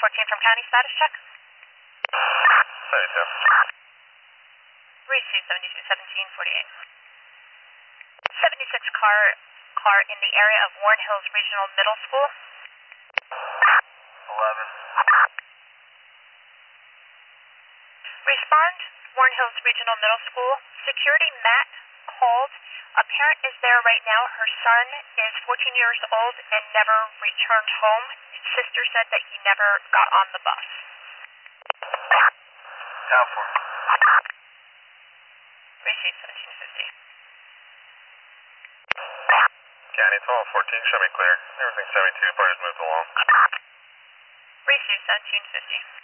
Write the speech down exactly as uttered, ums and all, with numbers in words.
fourteen from county status check. seventy-two. Receive seventy-two seventeen forty-eight. seventy-six car car in the area of Warren Hills Regional Middle School. eleven. Respond, Warren Hills Regional Middle School. Security Matt called. A parent is there right now. Her son is fourteen years old and never returned home. His sister said that he never got on the bus. Down for. Receive seventeen fifty. County twelve fourteen, show me clear. Everything seventy-two, parties moved along. Receive seventeen fifty.